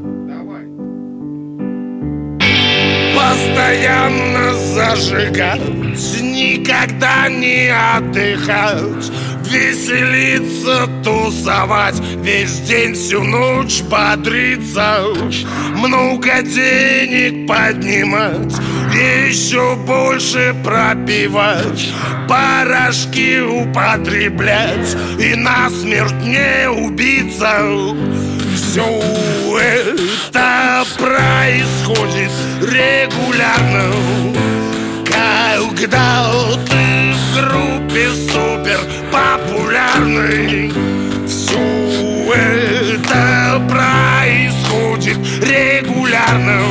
Постоянно зажигать, никогда не отдыхать, веселиться, тусовать, весь день, всю ночь бодриться, много денег поднимать, еще больше пропивать, порошки употреблять и насмерть не убиться. Все это происходит регулярно, когда ты в группе супер популярный. Все это происходит регулярно,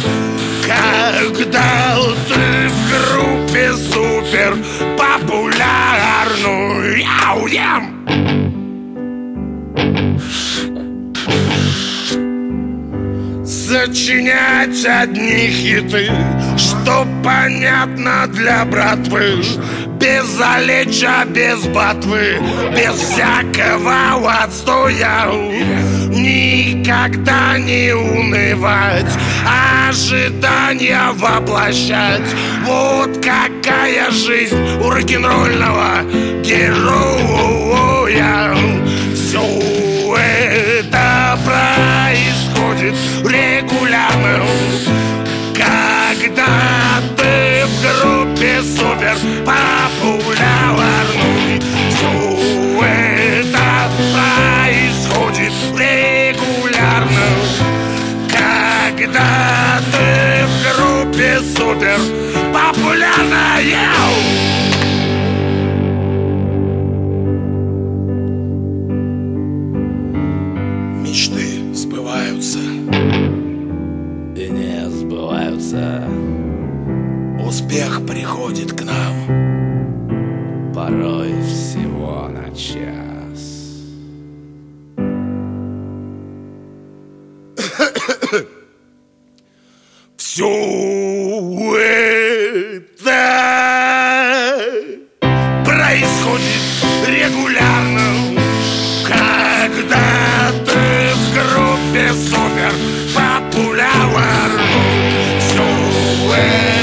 когда ты в группе супер популярный. Ау-ям! Сочинять одни хиты, что понятно для братвы, без залеча, без ботвы, без всякого отстоя. Никогда не унывать, ожидания воплощать. Вот какая жизнь у рок-н-ролльного героя. Все это происходит регулярно, когда ты в группе супер популярный. Все это происходит регулярно, когда ты в группе супер популярная. Мечты сбываются и не сбываются. Успех приходит к нам порой всего на час. Все это происходит регулярно, когда ты в группе супер популярный. Все